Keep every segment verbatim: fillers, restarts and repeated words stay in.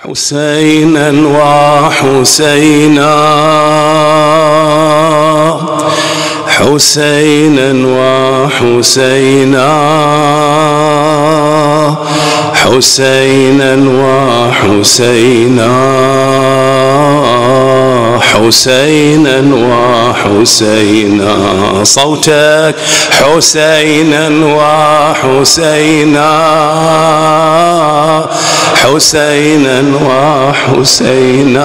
حسينا وحسينا حسينا وحسينا حسينا وحسينا حسينا وحسينا صوتك حسينا وحسينا حسينا وحسينا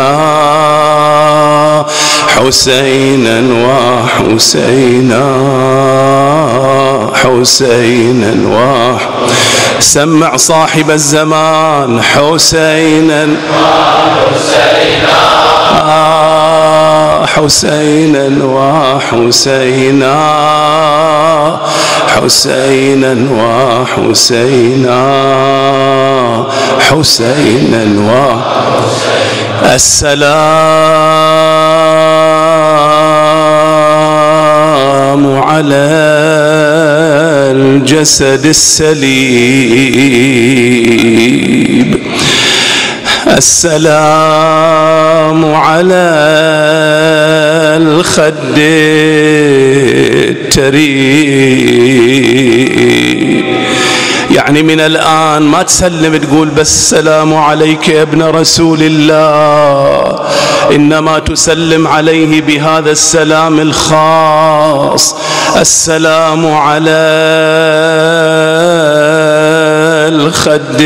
حسينا وحسينا حسينا وح سمع صاحب الزمان حسينا وحسينا حسينا وحسينا حسينا وحسينا حسينا وحسينا السلام على الجسد السليم السلام على الخد التريب. يعني من الآن ما تسلم تقول بس السلام عليك يا ابن رسول الله، إنما تسلم عليه بهذا السلام الخاص، السلام على الخد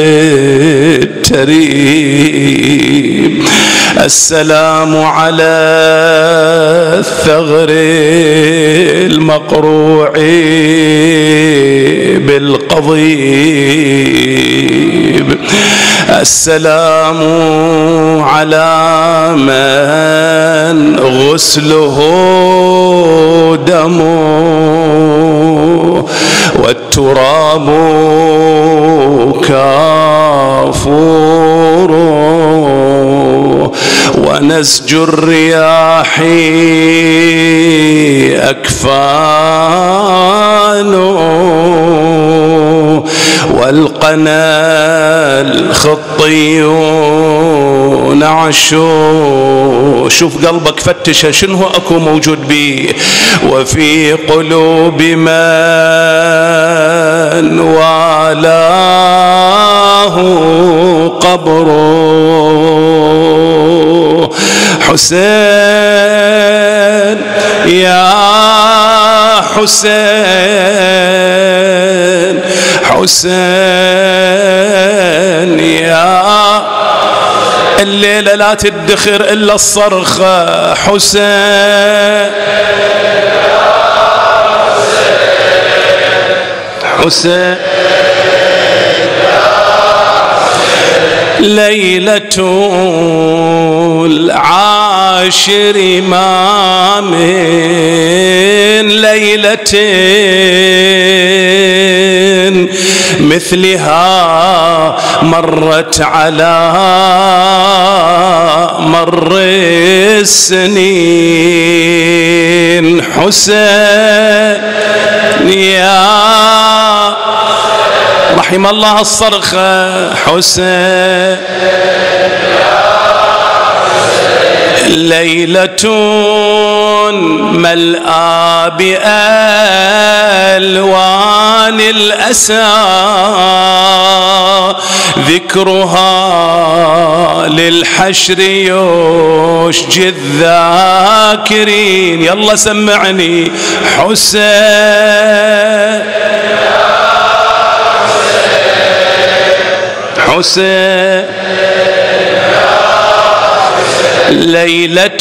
التريب، السلام على الثغر المقروع بالقضيب، السلام على من غسله دمه والتراب كافور ونسج الرياح أكفانه والقنا الخطي نعشو. شوف قلبك فتشه شنو اكو موجود بيه. وفي قلوب من والاه قبره. حسين يا حسين حسين يا الليلة لا تدخر إلا الصرخة. حسين حسين ليلة العاشر ما من ليلة مثلها مرت على مر السنين. حسين يا رحم الله الصرخة. حسين ليلة ملأى بألوان الأسى ذكرها للحشر يشجي الذاكرين. يلا سمعني. حسين حسين ليلة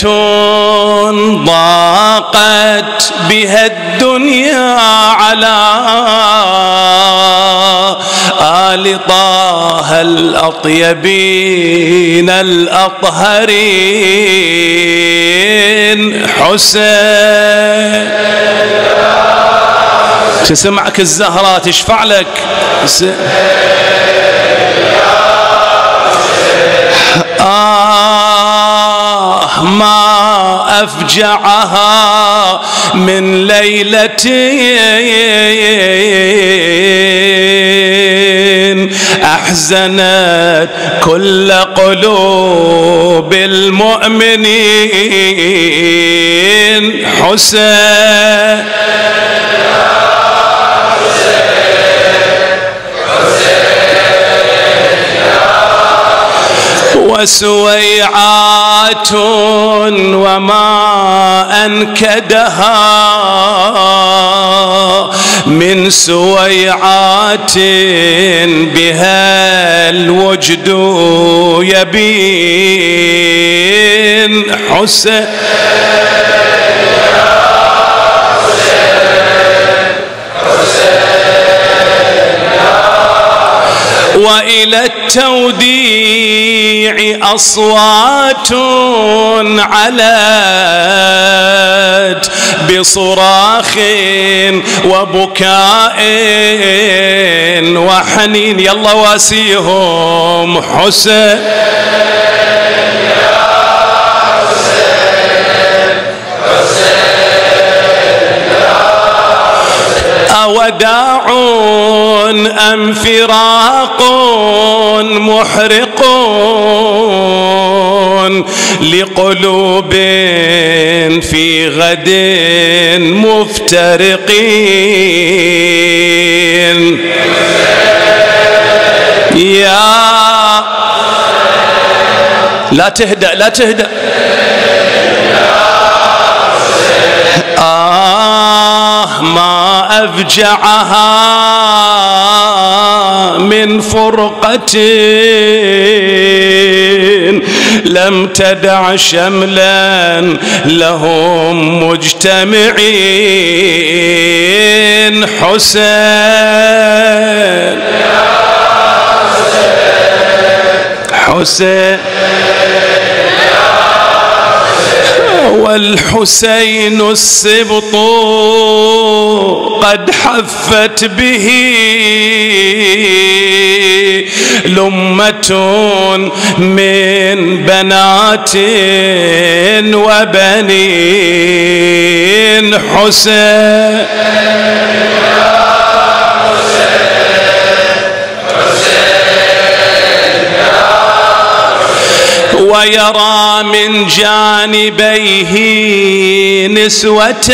ضاقت بها الدنيا على آل طه الأطيبين الأطهرين. حسين تسمعك الزهرة تشفع لك. آه ما أفجعها من ليلة أحزنت كل قلوب المؤمنين. حسين وسويعات وما أنكدها من سويعات بها الوجد يبين. حسين وإلى التوديع أصوات علت بصراخ وبكاء وحنين. يلا واسيهم. حسين أوداع أم فراق محرق لقلوب في غد مفترقين. يا لا تهدأ لا تهدأ. آه ما أفجعها من فرقة لم تدع شملا لهم مجتمعين. حسين حسين والحسين السبط قد حفت به لمة من بنات وبنين. حسين ويرى من جانبيه نسوة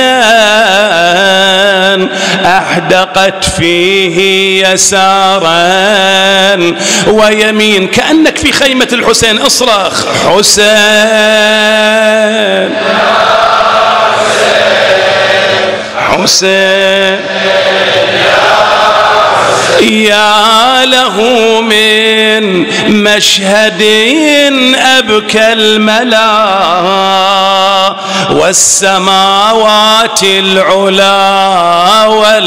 أحدقت فيه يسارا ويمين. كأنك في خيمة الحسين. اصرخ. حسين حسين يا له من مشهد أبكى الملا والسماوات العلا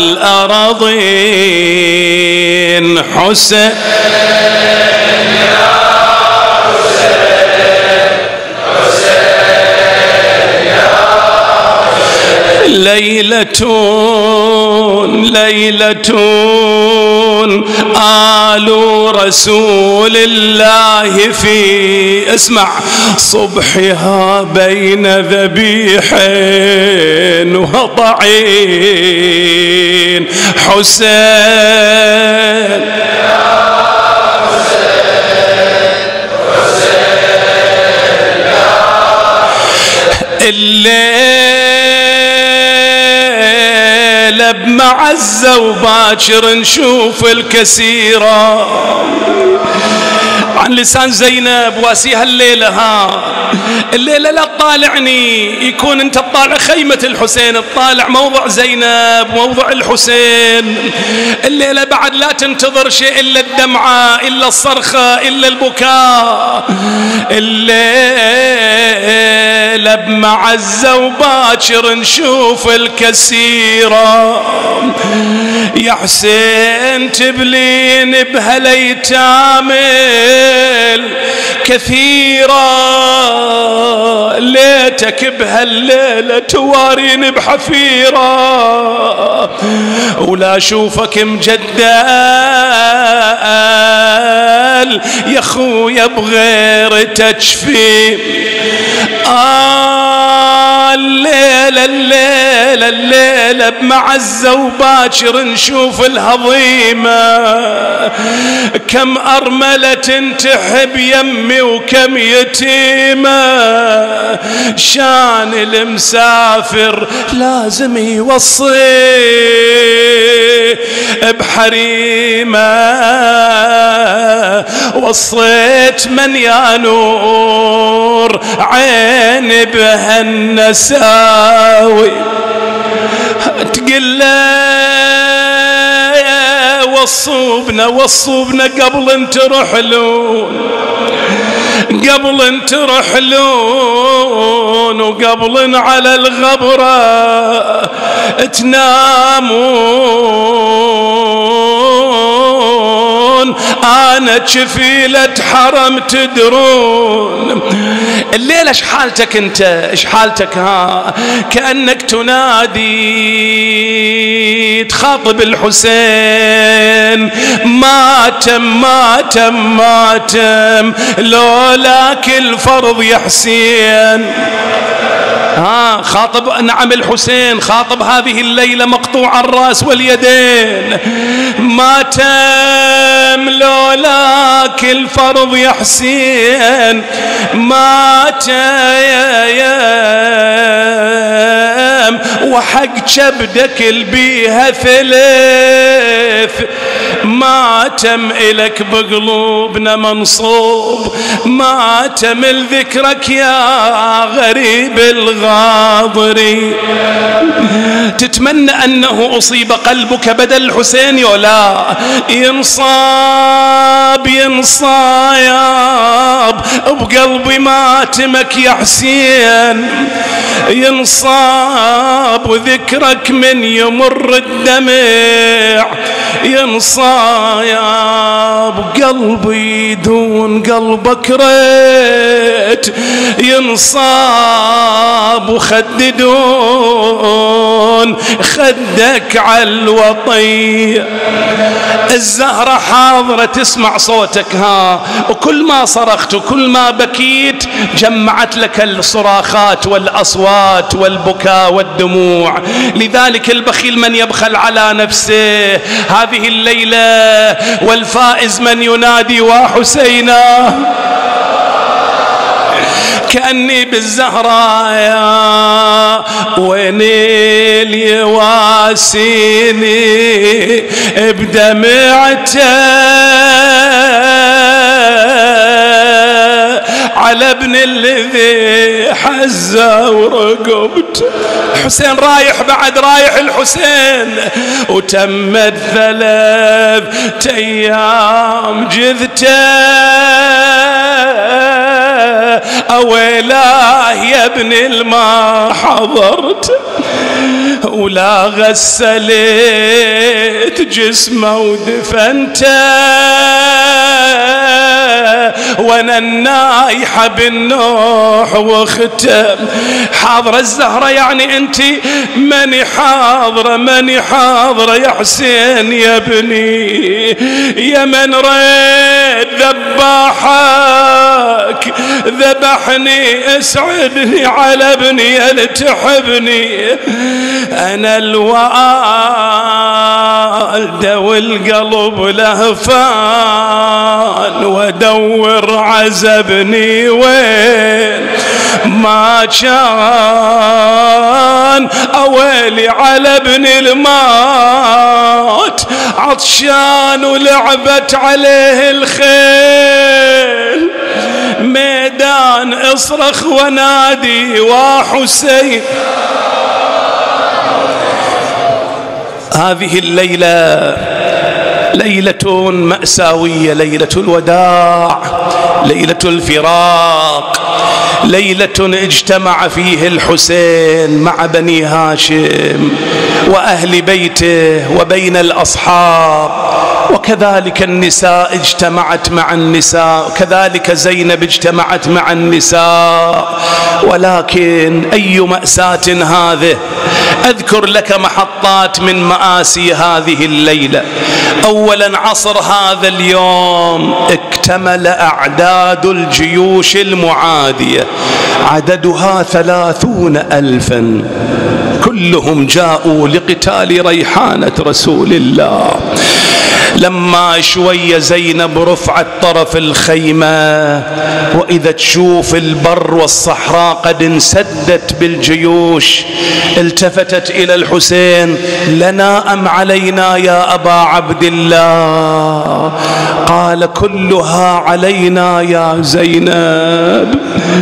والأرضين. حسين ليلة ليلة آل رسول الله في اسمع صبحها بين ذبيح وطعين. حسين الليل بمعزة وباكر نشوف الكثيرة عن لسان زينب واسيها الليلة. ها الليلة لا تطالعني يكون انت تطالع خيمة الحسين، تطالع موضع زينب موضع الحسين. الليلة بعد لا تنتظر شيء إلا الدمعة إلا الصرخة إلا البكاء. الليلة بمعزة وباكر نشوف الكثيرة. يا حسين تبلين بهالأيتام كثيرة ليتك بهالليلة توارين بحفيرة ولا أشوفك مجدل يا خويا بغير تشفي. آه الليلة الليلة الليلة بمعزة وباكر نشوف الهضيمة، كم أرملة تحب يمي وكم يتيمة، شان المسافر لازم يوصي بحريمة، وصيت من يا نور عين بهالنساوي، تقول له وصوبنا وصوبنا قبل ان ترحلون، قبل ان ترحلون، وقبل على الغبرة تنامون، انا كفيلة حرم تدرون. الليلة ايش حالتك انت؟ ايش حالتك؟ ها كأنك تنادي تخاطب الحسين، ماتم ماتم ماتم لولاك الفرض يا حسين. ها خاطب نعم الحسين، خاطب هذه الليلة مقطوع الراس واليدين، ماتم لولاك الفرض يا حسين، ماتم وحق كبدك البيها ثلث، ماتم إلك بقلوبنا منصوب، ماتم لذكرك يا غريب الغاضري. تتمنى أنه أصيب قلبك بدل الحسين يولا؟ ينصاب ينصاب بقلبي ماتمك يا حسين، ينصاب وذكرك من يمر الدمع، ينصاب قلبي دون قلبك ريت، ينصاب وخددون خدك على الوطي. الزهرة حاضرة تسمع صوتك، ها وكل ما صرخت وكل ما بكيت جمعت لك الصراخات والأصوات والبكاء والدموع. لذلك البخيل من يبخل على نفسه هذه الليلة، والفائز من ينادي وحسينا. كأني بالزهراء يا ويني اللي يواسيني بدمعته على ابن الذي حزه ورقبته. الحسين رايح بعد، رايح الحسين، وتمت ثلاث ايام جذته، أويلاه يا ابن الما حضرت، ولا غسلت جسمه ودفنته، وانا النايحة بالنوح وختم. حاضرة الزهرة يعني انت ماني حاضرة، ماني حاضرة يا حسين يا ابني، يا من ريد ذباحك ذبحني، اسعدني على ابني اللي تحبني، انا الوالدة والقلب لهفان، وادور عزبني وين ما كان، اويلي على ابن المات عطشان ولعبت عليه الخيل، ميدان اصرخ ونادي وحسين. هذه الليلة ليلة مأساوية، ليلة الوداع، ليلة الفراق، ليلة اجتمع فيه الحسين مع بني هاشم وأهل بيته وبين الأصحاب وكذلك النساء اجتمعت مع النساء، كذلك زينب اجتمعت مع النساء. ولكن أي مأساة هذه. أذكر لك محطات من مآسي هذه الليلة. أولا عصر هذا اليوم اكتمل أعداد الجيوش المعادية، عددها ثلاثون ألفا، كلهم جاءوا لقتال ريحانة رسول الله. لما شوية زينب رفعت طرف الخيمة، وإذا تشوف البر والصحراء قد انسدت بالجيوش، التفتت إلى الحسين: لنا أم علينا يا أبا عبد الله؟ قال: كلها علينا يا زينب.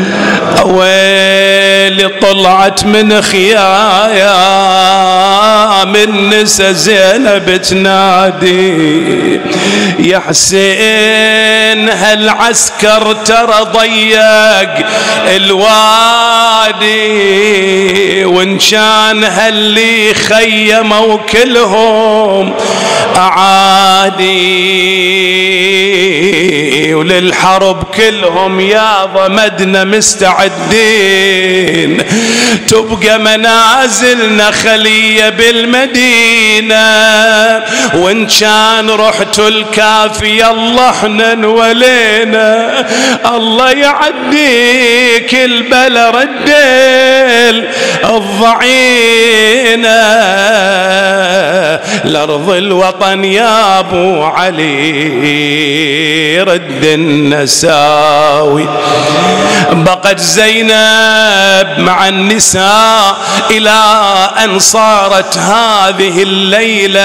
أويلي طلعت من خيايا من نسى زينب تنادي: يا حسين هالعسكر ترى ضيق الوادي، وإن كان هاللي خيموا كلهم أعادي، وللحرب كلهم يا ضمدنا مستعدين، تبقى منازلنا خلية بالمدينة، وإن كان رحت الكافية الله احنا نولينا، الله يعديك البلا رديل الضعينة لأرض الوطن يا أبو علي رد النساوي. بقت زينب مع النساء إلى أن صارت هذه الليلة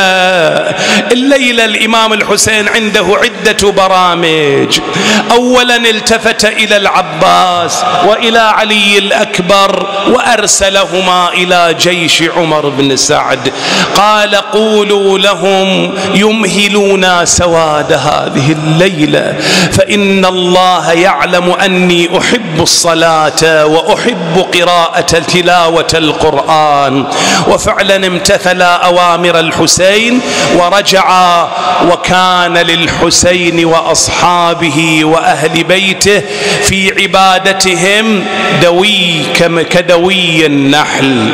الليلة الإمام الحسين عنده عدة برامج. أولا التفت إلى العباس وإلى علي الأكبر وأرسلهما إلى جيش عمر بن سعد، قال: قولوا لهم يمهلونا سواد هذه الليلة، فإن الله يعلم أني أحب الصلاة وأحب قراءة تلاوة القرآن. وفعلا امتثل أوامر الحسين ورجع، وكان للحسين وأصحابه وأهل بيته في عبادتهم دوي كدوي النحل،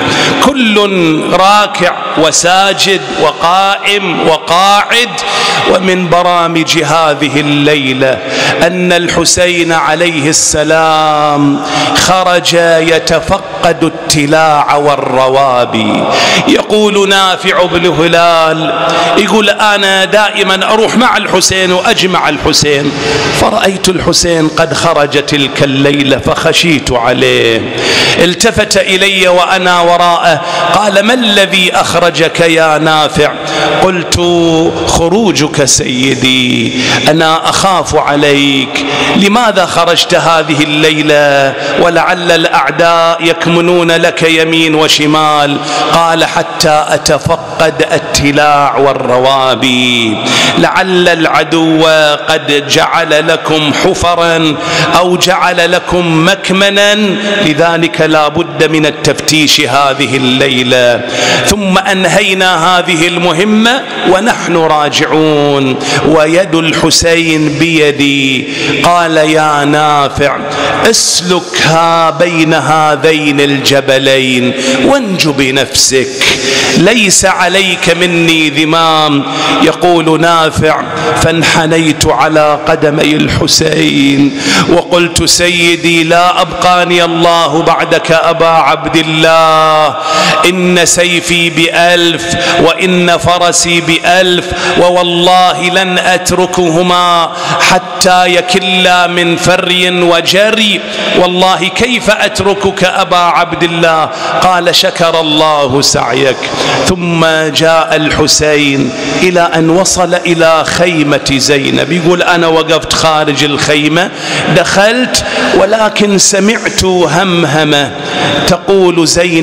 كل راكع وساجد وقائم وقاعد. ومن برامج هذه الليلة أن الحسين عليه السلام خرج يتفقد التلاع والروابي. يقول نافع بن هلال، يقول: أنا دائما أروح مع الحسين وأجمع الحسين، فرأيت الحسين قد خرج تلك الليلة فخشيت عليه، التفت إلي وأنا وراءه، قال: ما الذي أخرجك يا نافع؟ قلت: خروجك سيدي، أنا أخاف عليك، لماذا خرجت هذه الليلة ولعل الأعداء يكمنون لك يمين وشمال؟ قال: حتى أتفقد التلاع والروابي، لعل العدو قد جعل لكم حفرا أو جعل لكم مكمنا، لذلك لا بد من التفتيش هذه الليلة. ثم أنهينا هذه المهمة ونحن راجعون ويد الحسين بيدي. قال: يا نافع اسلكها بين هذين الجبلين وانج بنفسك، ليس عليك مني ذمام. يقول نافع: فانحنيت على قدمي الحسين وقلت: سيدي لا أبقاني الله بعدك أبا عبد الله، إن سيفي بألف وإن فرسي بألف، ووالله لن أتركهما حتى يكلا من فري وجري، والله كيف أتركك أبا عبد الله؟ قال: شكر الله سعيك. ثم جاء الحسين إلى أن وصل إلى خيمة زينب. يقول: أنا وقفت خارج الخيمة، دخلت ولكن سمعت همهمة تقول زينب: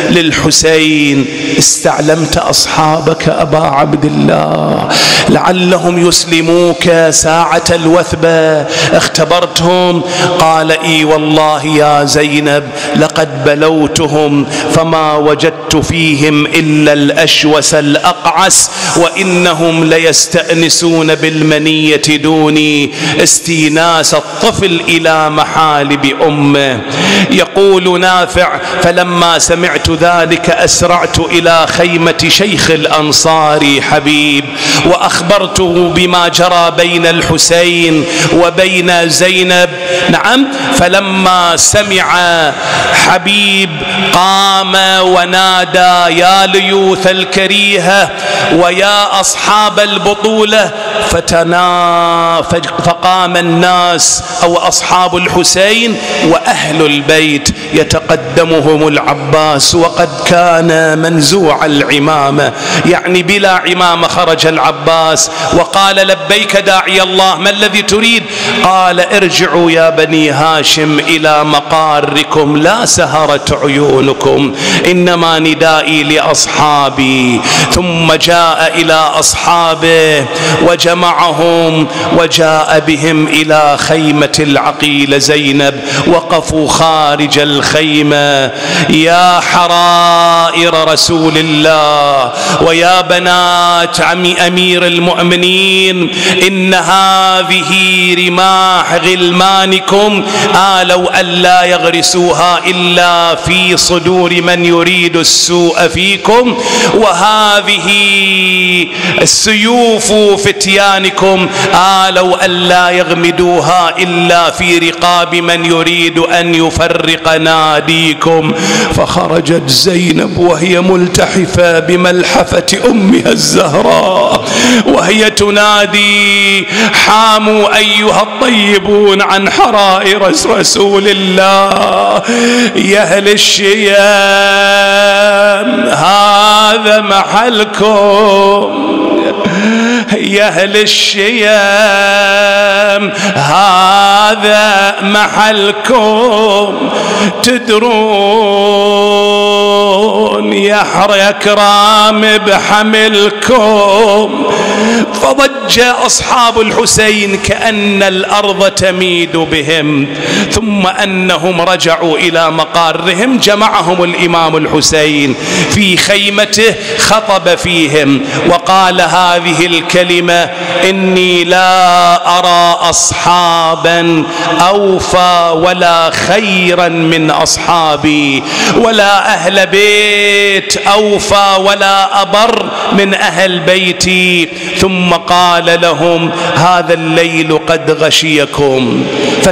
للحسين: استعلمت أصحابك أبا عبد الله لعلهم يسلموك ساعة الوثبة، اختبرتهم؟ قال: إي والله يا زينب لقد بلوتهم فما وجدت فيهم إلا الأشوس الأقعس، وإنهم ليستأنسون بالمنية دوني استيناس الطفل إلى محالب أمه. يقول نافع: فلما سمعت ذلك أسرعت إلى خيمة شيخ الأنصار حبيب وأخبرته بما جرى بين الحسين وبين زينب. نعم، فلما سمع حبيب قام ونادى: يا ليوث الكريهة ويا أصحاب البطولة، فتنا فقام الناس أو أصحاب الحسين وأهل البيت يتقدمهم العباس وقد كان منزوع العمامة، يعني بلا عمامة. خرج العباس وقال: لبيك داعي الله، ما الذي تريد؟ قال: ارجعوا يا بني هاشم إلى مقاركم، لا سهرت عيونكم، إنما ندائي لأصحابي. ثم جاء إلى أصحابه وجمعهم وجاء بهم إلى خيمة العقيلة زينب. وقفوا خارج الخيمة: يا حرائر رسول الله ويا بنات عم أمير المؤمنين، إن هذه رماح غلمانكم آلوا ألا يغرسوها إلا في صدور من يريد السوء فيكم، وهذه السيوف فتيانكم آلوا ألا يغمدوها إلا في رقاب من يريد أن يفرق ناديكم. فخرجت زينب وهي ملتحفة بملحفة أمها الزهراء وهي تنادي: حاموا أيها الطيبون عن حرائر رسول الله، يا أهل الشيام هذا محلكم، يا أهل الشيام هذا محلكم، تدرون يا كرام بحملكم. فضج أصحاب الحسين كأن الأرض تميد بهم، ثم أنهم رجعوا إلى مقارهم. جمعهم الإمام الحسين في خيمته، خطب فيهم وقال هذه الكلمة: إني لا أرى أصحابا أوفى ولا خيرا من أصحابي، ولا أهل بيت أوفى ولا أبر من أهل بيتي. ثم قال لهم: هذا الليل قد غشيكم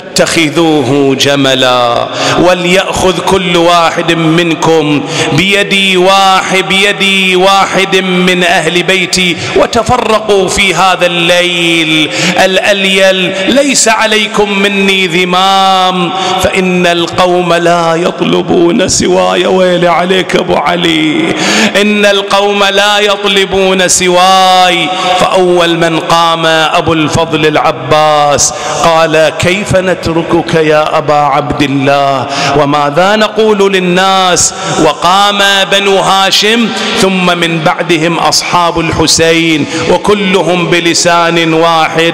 فاتخذوه جملا، وليأخذ كل واحد منكم بيدي واحد بيدي واحد من أهل بيتي، وتفرقوا في هذا الليل الأليل، ليس عليكم مني ذمام، فإن القوم لا يطلبون سواي. ويل عليك أبو علي، إن القوم لا يطلبون سواي. فأول من قام أبو الفضل العباس قال: كيف نتركك يا أبا عبد الله، وماذا نقول للناس؟ وقام بنو هاشم، ثم من بعدهم أصحاب الحسين، وكلهم بلسان واحد: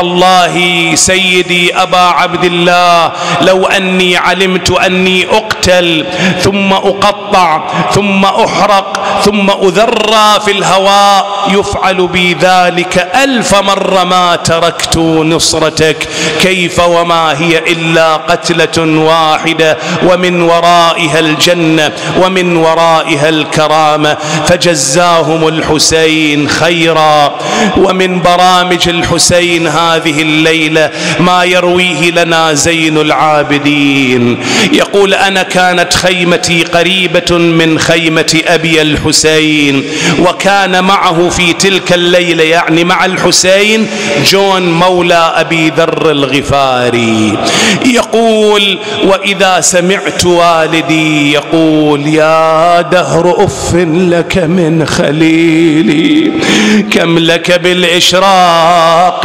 والله سيدي أبا عبد الله، لو أني علمت أني أقتل ثم أقطع ثم أحرق ثم أذرى في الهواء يفعل بي ذلك ألف مرة ما تركت نصرتك. كيف وما هي إلا قتلة واحدة، ومن ورائها الجنة ومن ورائها الكرامة. فجزاهم الحسين خيرا. ومن برامج الحسين هذه الليلة ما يرويه لنا زين العابدين، يقول: أنا كانت خيمتي قريبة من خيمة أبي الحسين، وكان معه في تلك الليلة يعني مع الحسين جون مولى أبي ذر الغفاري. يقول: وإذا سمعت والدي يقول: يا دهر أف لك من خليلي، كم لك بالإشراق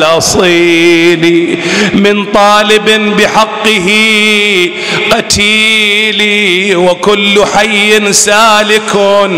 والأصيل، من طالب بحقه قتيلي، وكل حي سالك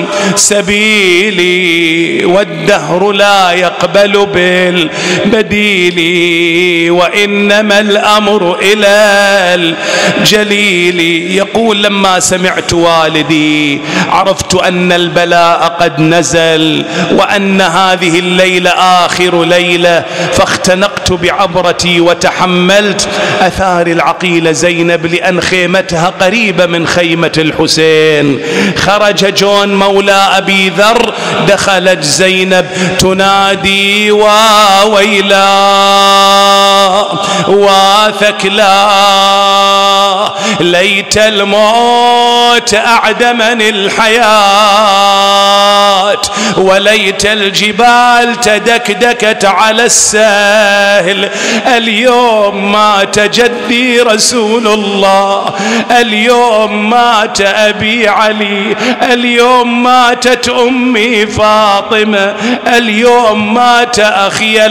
سبيلي والدهر لا يقبل بالبديل وإنما الأمر إلى الجليل. يقول لما سمعت والدي عرفت أن البلاء قد نزل وأن هذه الليلة آخر ليلة، فاختنقت بعبرتي وتحملت أثار العقيلة زينب لأن خيمتها قريبة من خيمة الحسين. خرج جون مولى أبي ذر، دخلت زينب تنادي وويلا وثكلا ليت الموت أعدمني الحياة وليت الجبال تدكدكت على السهل. اليوم مات جدي رسول الله، اليوم مات أبي علي، اليوم ماتت أمي فاطمة، اليوم مات أخي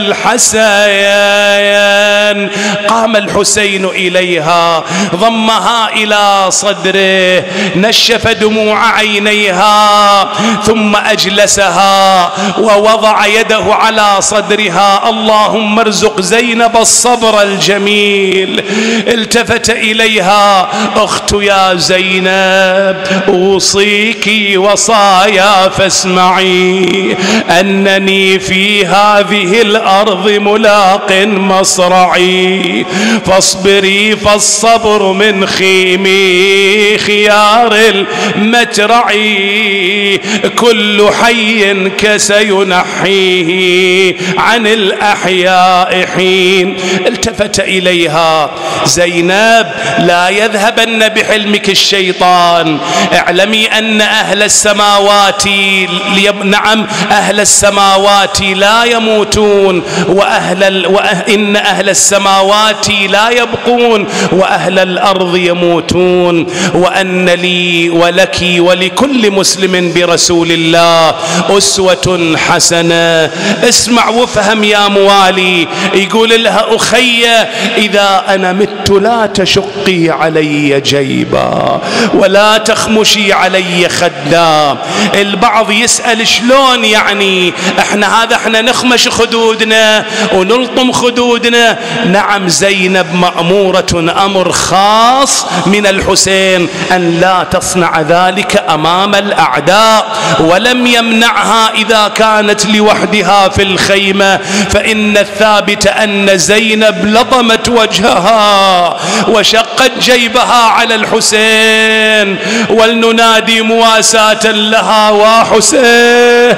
الحسين. قام الحسين إليها ضمها إلى صدره نشف دموع عينيها ثم أجلسها ووضع يده على صدرها. اللهم ارزق زينب الصبر الجميل. التفت إليها: أخت يا زينب أوصيك وصايا فاسمعي أنني في هذه الأرض ملاق مصرعي، فاصبري فالصبر من خيمي خيار المترعي، كل حي كسينحيه عن الأحياء حين. التفت إليها: زينب لا يذهبن بحلمك الشيطان، اعلمي أن أهل السماوات نعم أهل السماوات لا يموتون وأهل ال... وإن أهل السماوات لا يبقون وأهل الأرض يموتون، وأن لي ولك ولكل مسلم برسول الله أسوة حسنة. اسمع وافهم يا موالي. يقول لها: أخي إذا أنا مت لا تشقي علي جيبا ولا تخمشي علي خدا. البعض يسأل شلون يعني احنا هذا احنا نخمش خدودنا ونلطم خدودنا؟ نعم، زينب مأمورة أمر خاص من الحسين أن لا تصنع ذلك أمام الأعداء، ولم يمنعها إذا كانت لوحدها في الخيمة، فإن الثابت أن زينب لطمت وجهها وشقت جيبها على الحسين. ولننادي مواساة لها: وحسين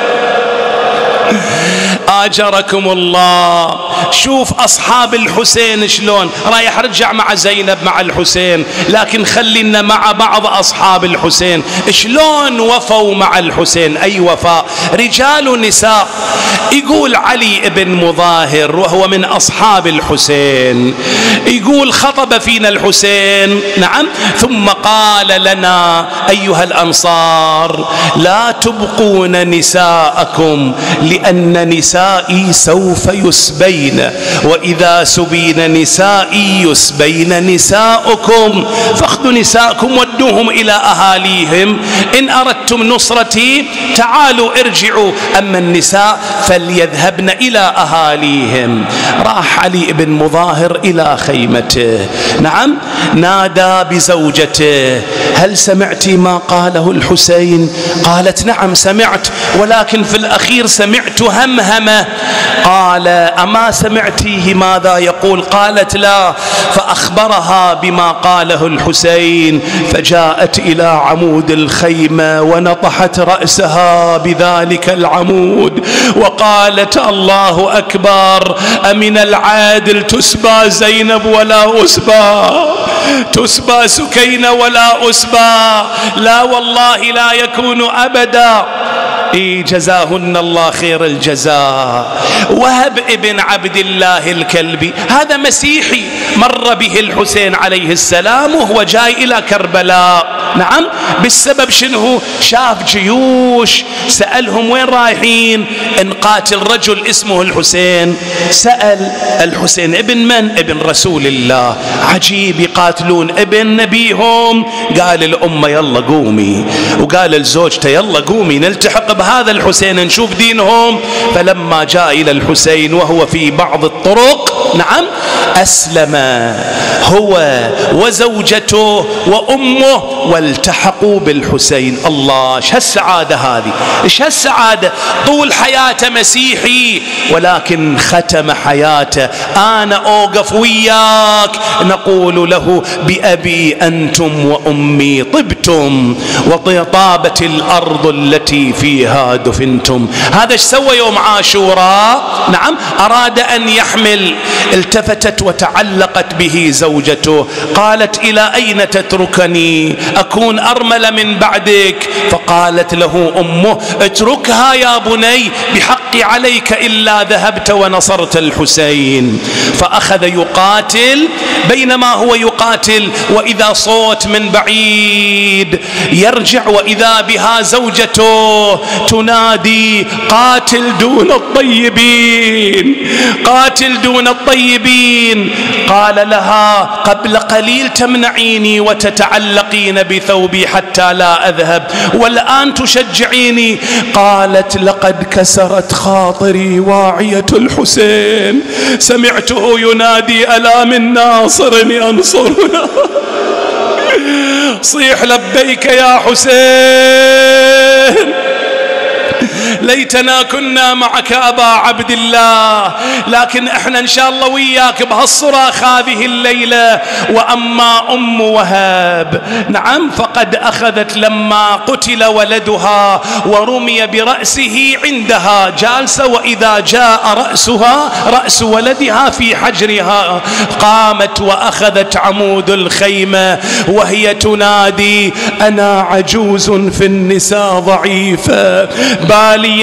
آجركم الله. شوف أصحاب الحسين شلون رايح رجع مع زينب مع الحسين، لكن خلينا مع بعض أصحاب الحسين شلون وفوا مع الحسين. أي وفاء، رجال ونساء. يقول علي بن مظاهر وهو من أصحاب الحسين، يقول: خطب فينا الحسين نعم ثم قال لنا: أيها الأنصار لا تبقون نساءكم لأن نسائي سوف يسبين، وإذا سبين نسائي يسبين نساؤكم، فاخذوا نساءكم ودوهم إلى أهاليهم، إن أردتم نصرتي تعالوا ارجعوا، أما النساء فليذهبن إلى أهاليهم. راح علي بن مظاهر إلى خيمته، نعم نادى بزوجته: هل سمعت ما قاله الحسين؟ قالت: نعم سمعت، ولكن في الأخير سمعت همهمة. قال: أما سمعتيه ماذا يقول؟ قالت: لا. فأخبرها بما قاله الحسين، فجاءت إلى عمود الخيمة ونطحت رأسها بذلك العمود وقالت: الله أكبر، أمن العادل تسبى زينب ولا أسبى، تسبى سكينة ولا أسبى، لا والله لا يكون أبدا. إيه جزاهن الله خير الجزاء. وهب ابن عبد الله الكلبي هذا مسيحي، مر به الحسين عليه السلام وهو جاي إلى كربلاء، نعم، بالسبب شنو؟ شاف جيوش، سألهم وين رايحين؟ ان قاتل رجل اسمه الحسين. سأل الحسين ابن من؟ ابن رسول الله. عجيب، يقاتلون ابن نبيهم. قال الأمة يلا قومي، وقال لزوجته يلا قومي نلتحق بهذا الحسين نشوف دينهم. فلما جاء إلى الحسين وهو في بعض الطرق، نعم، أسلم هو وزوجته وأمه والتحقوا بالحسين. الله، ايش هالسعادة هذه، ايش هالسعادة. طول حياته مسيحي ولكن ختم حياته أنا أوقف وياك نقول له بأبي أنتم وأمي طبتم وطابت الأرض التي فيها دفنتم. هذا ايش سوى يوم عاشوراء؟ نعم، أراد أن يحمل. التفتت وتعلقت به زوجته، قالت إلى أين تتركني؟ أكون أرمل من بعدك. فقالت له أمه اتركها يا بني، بحقي عليك إلا ذهبت ونصرت الحسين. فأخذ يقاتل، بينما هو يقاتل وإذا صوت من بعيد يرجع وإذا بها زوجته تنادي قاتل دون الطيبين، قاتل دون الطيبين. قال لها قبل قليل تمنعيني وتتعلقين بثوبي حتى لا أذهب، والآن تشجعيني. قالت لقد كسرت خاطري واعية الحسين، سمعته ينادي ألا من ناصر ينصرنا. صيح لبيك يا حسين، ليتنا كنا معك أبا عبد الله، لكن احنا ان شاء الله وياك بهالصراخ هذه الليلة. وأما أم وهب، نعم، فقد أخذت لما قتل ولدها ورمي برأسه عندها جالسة، وإذا جاء رأسها رأس ولدها في حجرها قامت وأخذت عمود الخيمة وهي تنادي أنا عجوز في النساء ضعيفة بالية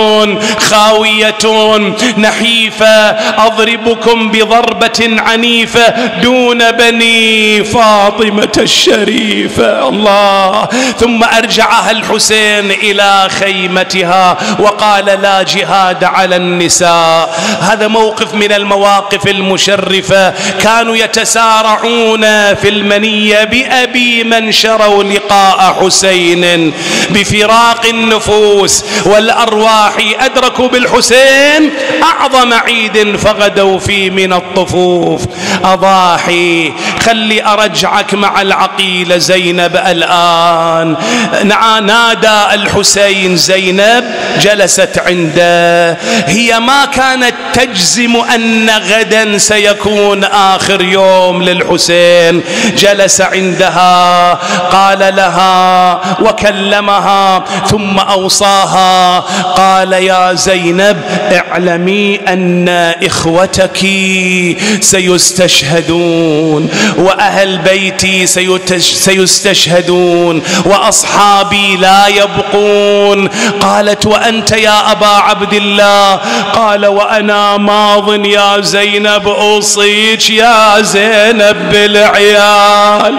خاوية نحيفة، أضربكم بضربة عنيفة دون بني فاطمة الشريفة. الله. ثم أرجعها الحسين إلى خيمتها وقال لا جهاد على النساء. هذا موقف من المواقف المشرفة. كانوا يتسارعون في المنية بأبي من شروا لقاء حسين بفراق النفوس والأرواح. أدركوا بالحسين أعظم عيد فغدوا فيه من الطفوف. أضاحي، خلي أرجعك مع العقيلة زينب الآن. نادى الحسين زينب، جلست عنده. هي ما كانت تجزم أن غدا سيكون آخر يوم للحسين. جلس عندها، قال لها وكلمها ثم أوصاها، قال يا زينب اعلمي أن إخوتك سيستشهدون وأهل بيتي سيستشهدون وأصحابي لا يبقون. قالت وأنت يا أبا عبد الله؟ قال وأنا ماض يا زينب، أوصيك يا زينب بالعيال.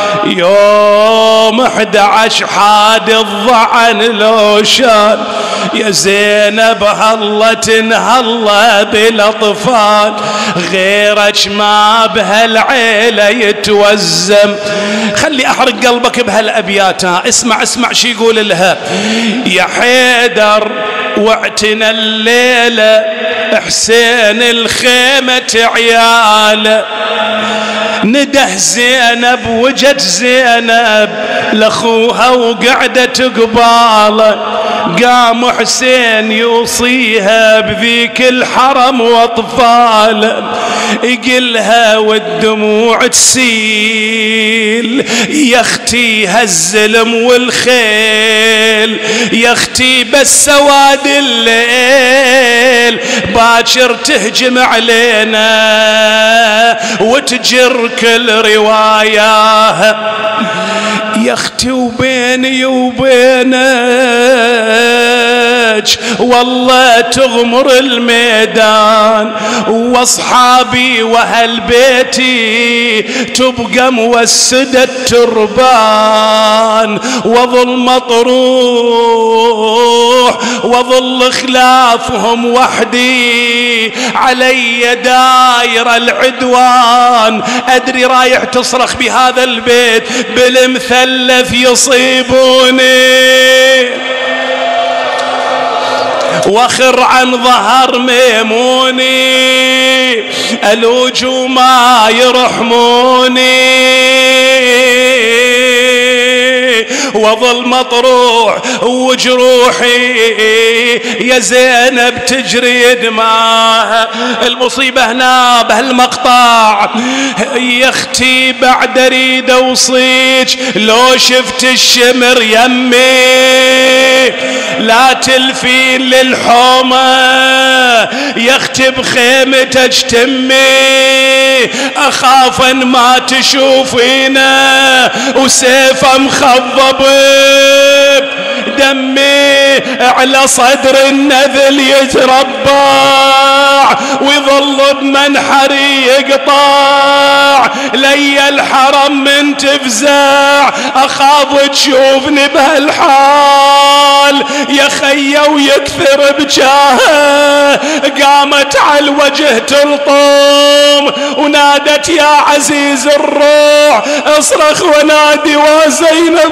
يوم أحد عشر حاد الضعن لو شان يا زينب هلا تنهلا بالأطفال، غيرك ما بهالعيلة يتوزم. خلي أحرق قلبك بهالأبيات. اسمع اسمع شي يقول لها. يا حيدر واعتنا الليلة حسين الخيمة عياله، نده زينب وجت زينب لأخوها وقعدت قباله. قام حسين يوصيها بذيك الحرم واطفاله، يقلها والدموع تسيل يا اختي هالزلم والخيل، يا اختي بس سواد الليل باكر تهجم علينا وتجر كل رواياها. يا اختي وبيني وبينك والله تغمر الميدان، واصحابي واهل بيتي تبقى موسدة التربان، وظل مطروح وظل خلافهم وحدي، علي داير العدوان. ادري رايح تصرخ بهذا البيت بالمثلث يصيبوني واخر عن ظهر ميموني، الوج ما يرحموني، وظل مطروح وجروحي يا زينب تجري دماء. المصيبة هنا بهالمقطع يا اختي بعد اريد اوصيك لو شفت الشمر يمي لا تلفين للحومة، يا اختي بخيمتك تمي اخاف ان ما تشوفينا وسيفه مخضب دمي على صدر النذل يتربع، ويظل بمنحري يقطع لي الحرم من تفزع، اخاف تشوفني بهالحال يا خيا ويكثر بجاهه. قامت على الوجه تلطم ونادت يا عزيز الروح، اصرخ ونادي وزينب.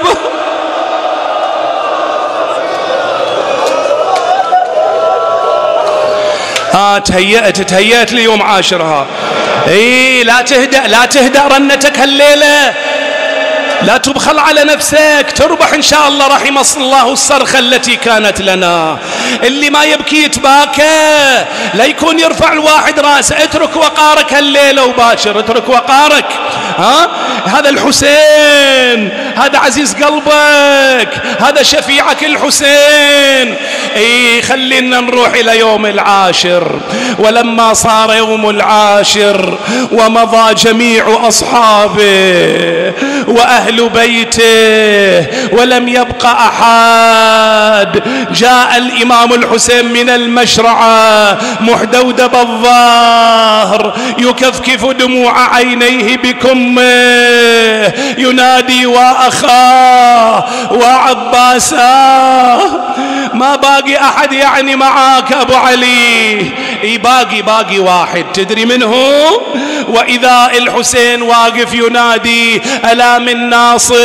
ها تهيأت تهيأت ليوم عاشرها. اي لا تهدأ لا تهدأ رنتك هالليلة، لا تبخل على نفسك، تربح إن شاء الله. رحم الله الصرخة التي كانت لنا. اللي ما يبكي يتباكى، لا يكون يرفع الواحد راسه. اترك وقارك هالليلة وباشر، اترك وقارك. ها هذا الحسين، هذا عزيز قلبك، هذا شفيعك الحسين. اي خلينا نروح إلى يوم العاشر. ولما صار يوم العاشر ومضى جميع أصحابه وأهل بيته ولم يبق أحد، جاء الإمام الحسين من المشرعة محدودب الظهر يكفكف دموع عينيه بكمه ينادي وأخاه وعباساه. ما باقي أحد يعني معاك أبو علي؟ اي باقي باقي واحد، تدري من هو؟ وإذا الحسين واقف ينادي ألا من ناصر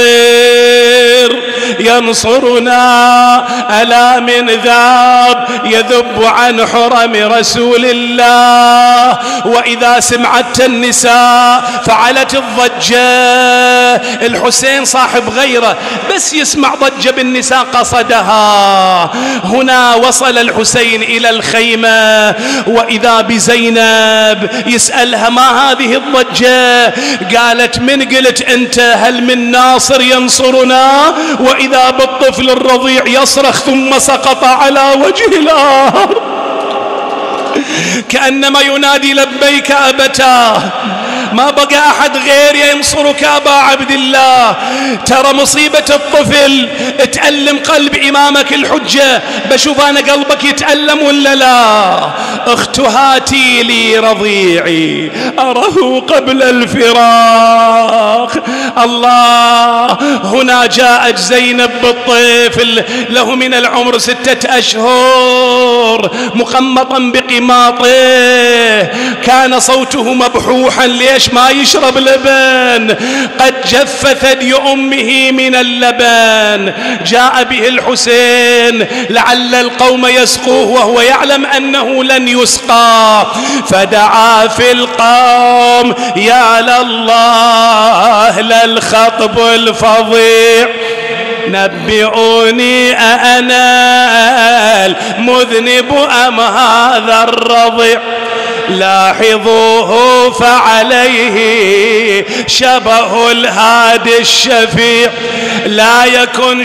ينصرنا، ألا من ذاب يذب عن حرم رسول الله. وإذا سمعت النساء فعلت الضجة. الحسين صاحب غيره بس يسمع ضجة بالنساء قصدها. هنا وصل الحسين إلى الخيمة وإذا بزينب يسألها ما هذه الضجة؟ قالت من قلت أنت؟ هل من ناصر ينصرنا؟ وإذا بالطفل الرضيع يصرخ ثم سقط على وجه الأرض كأنما ينادي لبيك أبتاه. ما بقى أحد غير ينصرك أبا عبد الله. ترى مصيبة الطفل تألم قلب إمامك الحجة. بشوف أنا قلبك يتألم ولا لا؟ أخت هاتي لي رضيعي أره قبل الفراق. الله، هنا جاءت زينب بالطفل له من العمر ستة أشهر مقمطا بقماطه، كان صوته مبحوحا. ليش ما يشرب لبن؟ قد جف ثدي أمه من اللبن. جاء به الحسين لعل القوم يسقوه وهو يعلم أنه لن يسقى، فدعا في القوم يا لله للخطب الفظيع نبئوني أأنا المذنب أم هذا الرضيع؟ لاحظوه فعليه شبه الهادي الشفيع، لا يكن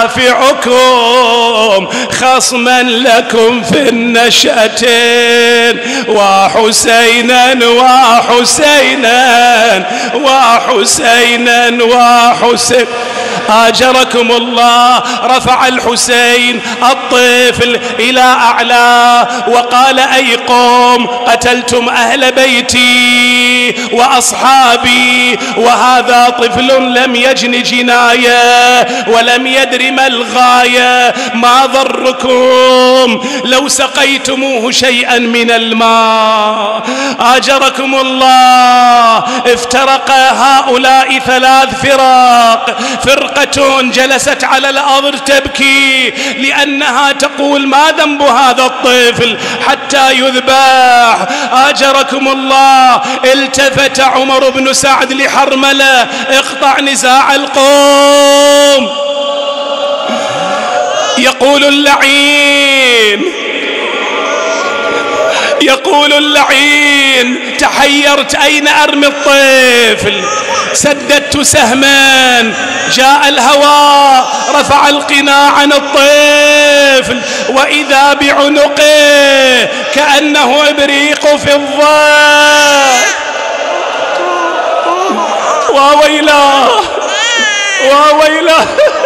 شافعكم خصما لكم في النشأتين. وحسينا وحسينا وحسينا وحسين. آجركم الله. رفع الحسين الطفل إلى أعلى وقال: أي قوم قتلتم أهل بيتي وأصحابي، وهذا طفل لم يجن جناية ولم يدر ما الغاية، ما ضركم لو سقيتموه شيئا من الماء؟ آجركم الله. افترق هؤلاء ثلاث فرق، فرقة جلست على الأرض تبكي لأنها تقول: ما ذنب هذا الطفل حتى يذبح؟ آجركم الله. التفت عمر بن سعد لحرملة: اقطع نزاع القوم. يقول اللعين يقول اللعين تحيرت أين أرمي الطفل؟ سددت سهما، جاء الهواء رفع القناع عن الطفل، وإذا بعنقه كأنه إبريق في الضوء. وويلاه وويلاه.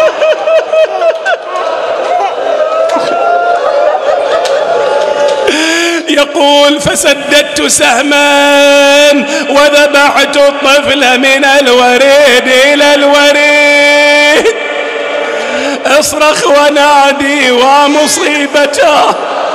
يقول: فسددت سهما وذبحت الطفل من الوريد إلى الوريد. اصرخ ونادي ومصيبته.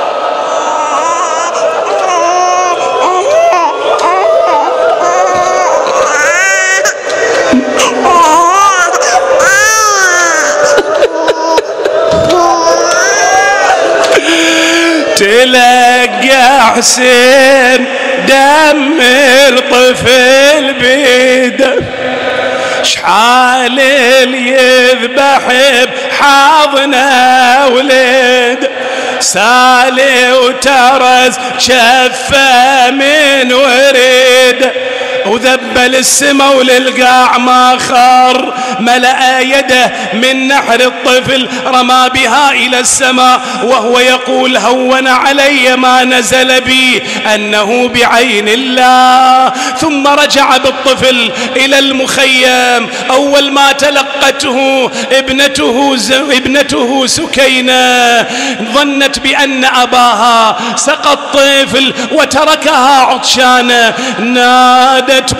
تلقى حسين دم الطفل بيده، شحال اللي يذبح بحاضنه ولد، سالي وترز شفه من ورد، وذبل السما وللقاع ما خر، ملأ يده من نحر الطفل رمى بها إلى السماء وهو يقول: هون علي ما نزل بي أنه بعين الله. ثم رجع بالطفل إلى المخيم. أول ما تلقته ابنته ابنته سكينة ظنت بأن أباها سقى الطفل وتركها عطشانة، نادت: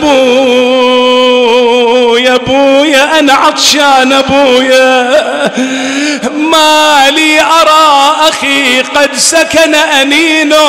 بويا بويا أنا عطشان بويا، ما لي أرى أخي قد سكن أنينه،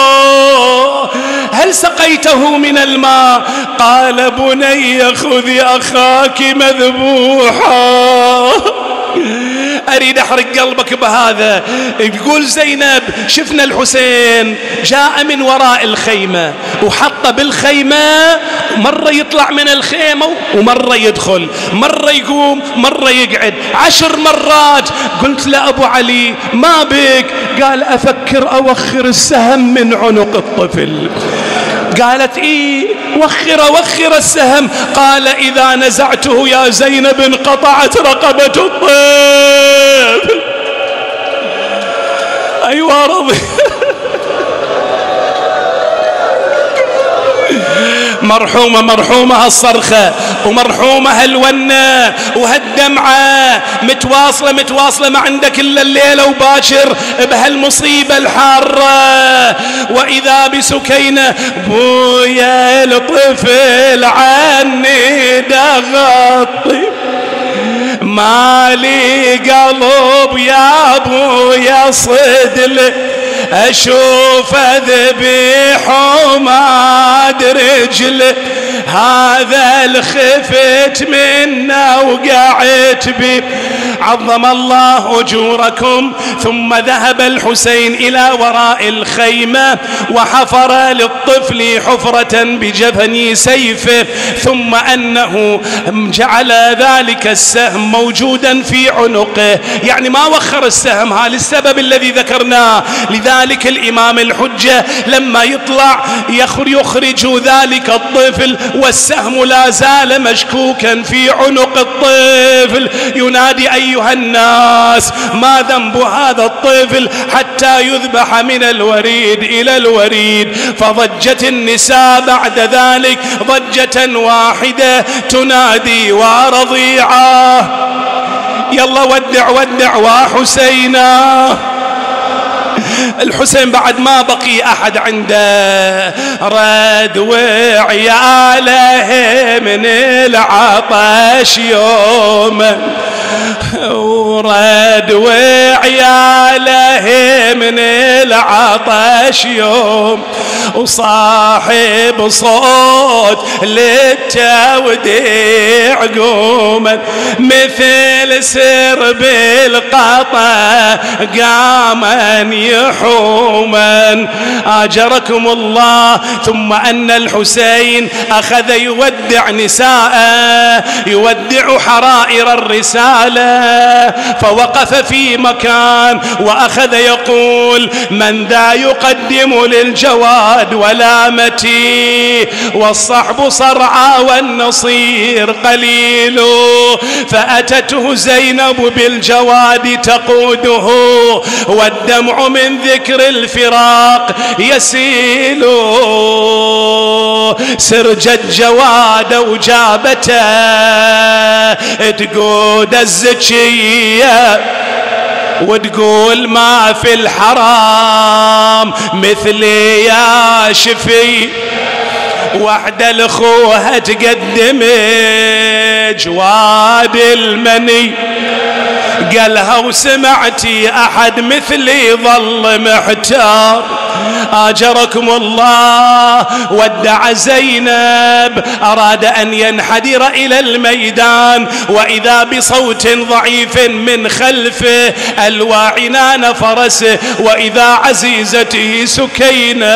هل سقيته من الماء؟ قال: بني خذي أخاك مذبوحا. أريد أحرق قلبك بهذا. يقول زينب: شفنا الحسين جاء من وراء الخيمة وحط بالخيمة، مرة يطلع من الخيمة ومرة يدخل، مرة يقوم مرة يقعد، عشر مرات. قلت لأبو علي: ما بك؟ قال: أفكر أوخر السهم من عنق الطفل. قالت: إيه وخر وخر السهم. قال: إذا نزعته يا زينب انقطعت رقبة الطفل. أيوة رضي. مرحومة مرحومة هالصرخة، ومرحومة هالونة وهالدمعة، متواصلة متواصلة ما عندك إلا الليلة وباشر بهالمصيبة الحارة. وإذا بسكينة: بويا الطفل عني دغطي، مالي قلب يا بويا صدل، أشوف ذبيح وما أدري رجله، هذا الخفت منا وقعت بي، عظم الله أجوركم. ثم ذهب الحسين إلى وراء الخيمة وحفر للطفل حفرة بجفن سيفه، ثم أنه جعل ذلك السهم موجودا في عنقه، يعني ما وخر السهم ها للسبب الذي ذكرناه. لذلك الإمام الحجة لما يطلع يخرج ذلك الطفل والسهم لا زال مشكوكا في عنق الطفل، ينادي: أيها الناس ما ذنب هذا الطفل حتى يذبح من الوريد إلى الوريد؟ فضجت النساء بعد ذلك ضجة واحدة تنادي: ورضيعه يلا ودع ودع وحسينا. الحسين بعد ما بقي أحد عنده، رد وعياله من العطش يوما، ورد وعياله من العطش يوم، وصاحب صوت للتوديع قوما، مثل سرب القطا قاما يحوما. آجركم الله. ثم أن الحسين أخذ يودع نساءه، يودع حرائر الرسالة، فوقف في مكان وأخذ يقول: من ذا يقدم للجواد ولامتي، والصحب صرعى والنصير قليل. فأتته زينب بالجواد تقوده، والدمع من ذكر الفراق يسيل. سرجت جواد وجابته تقود الزكية، وتقول ما في الحرام مثلي يا شفي. وحدة لأخوها تقدم جواد المني، قالها وسمعتي أحد مثلي ظل محتار. آجركم الله. ودع زينب، أراد أن ينحدر إلى الميدان، وإذا بصوت ضعيف من خلفه ألوى عنان فرسه، وإذا عزيزته سكينة: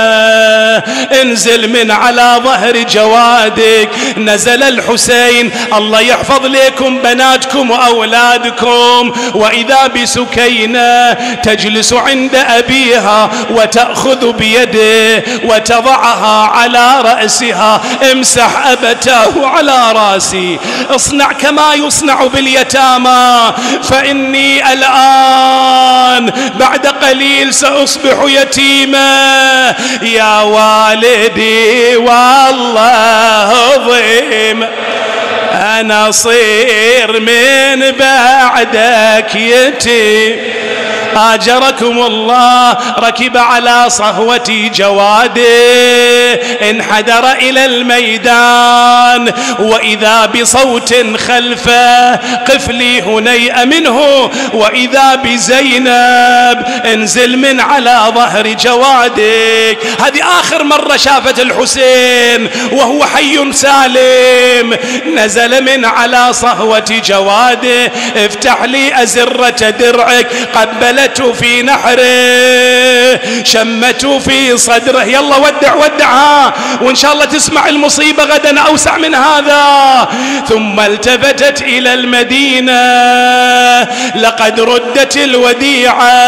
انزل من على ظهر جوادك. نزل الحسين. الله يحفظ لكم بناتكم وأولادكم. وإذا بسكينة تجلس عند أبيها وتأخذ بيده وتضعها على رأسها: امسح أبتاه على رأسي، اصنع كما يصنع باليتامى، فإني الآن بعد قليل سأصبح يتيما. يا والدي والله ضيم، أنا صير من بعدك يتيم. آجركم الله. ركب على صهوة جواده، انحدر إلى الميدان، وإذا بصوت خلفه: قف لي هنيئة منه. وإذا بزينب: انزل من على ظهر جوادك. هذه آخر مرة شافت الحسين وهو حي سالم. نزل من على صهوة جواده: افتح لي أزرة درعك. قبلت في نحره، شمته في صدره. يلا ودع ودعها، وإن شاء الله تسمع المصيبة غدا أوسع من هذا. ثم التفتت إلى المدينة: لقد ردت الوديعة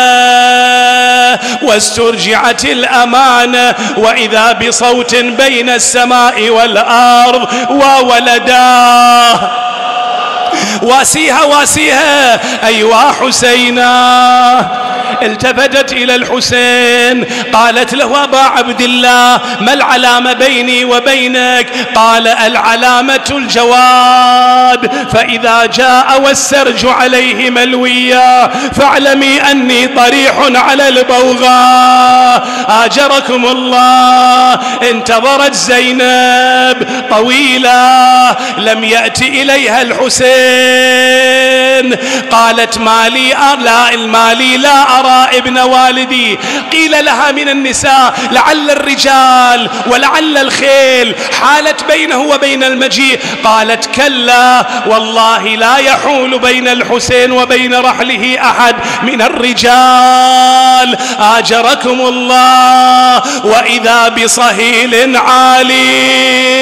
واسترجعت الأمانة. وإذا بصوت بين السماء والأرض: وولداه. واسيها واسيها، أيوا حسينا. التفتت إلى الحسين، قالت له: أبا عبد الله، ما العلامة بيني وبينك؟ قال: العلامة الجواد، فإذا جاء والسرج عليه ملويا فاعلمي أني طريح على البوغاء. آجركم الله. انتظرت زينب طويلة، لم يأتي إليها الحسين. قالت: مالي لا المالي لا أرى ابن والدي. قيل لها من النساء: لعل الرجال ولعل الخيل حالت بينه وبين المجيء. قالت: كلا والله لا يحول بين الحسين وبين رحله أحد من الرجال. آجركم الله. وإذا بصهيل عالي: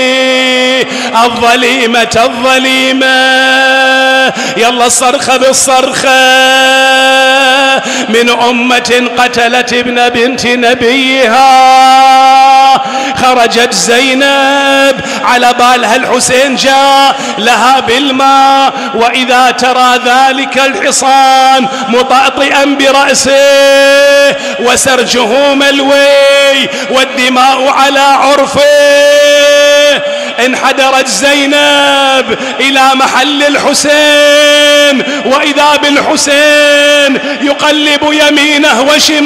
الظليمة الظليمة. يلا الصرخة بالصرخة. من أمة قتلت ابن بنت نبيها. خرجت زينب، على بالها الحسين جاء لها بالماء، وإذا ترى ذلك الحصان مطأطئا برأسه وسرجه ملوي والدماء على عرفه. انحدرت زينب إلى محل الحسين، وإذا بالحسين يقلب يمينه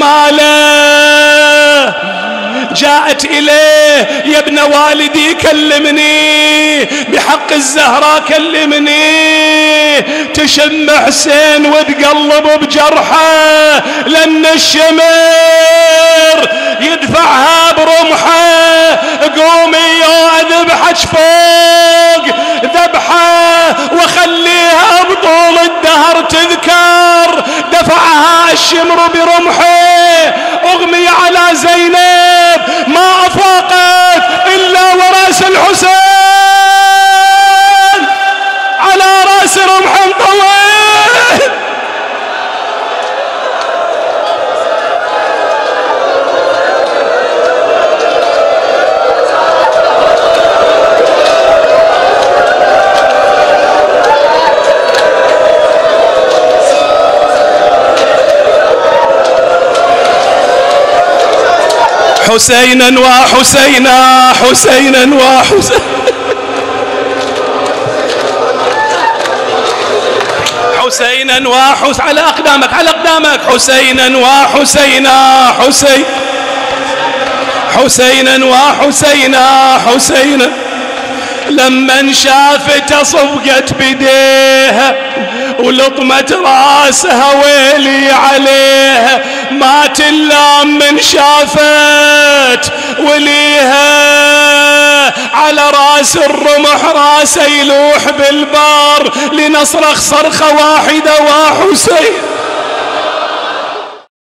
وشماله. جاءت إليه: يا ابن والدي كلمني بحق الزهراء كلمني. تشم حسين وتقلب بجرحه، لأن الشمر يدفعها برمحه. قومي يا أذبحك فوق ذبحه وخليها بطول الدهر تذكر. دفعها الشمر برمحه، أغمي على زينب ما أفاقت إلا ورأس الحسين على رأس رمح طويل. حسينا وحسينا حسينا وحسينا حسينا وحس على أقدامك على أقدامك حسينا وحسينا حسين حسينا وحسينا حسينا. لما شافته صفقت بديها ولطمت راسها ويلي عليها. ما تلام من شافت وليها على راس الرمح راسه يلوح بالبار. لنصرخ صرخة واحدة وحسين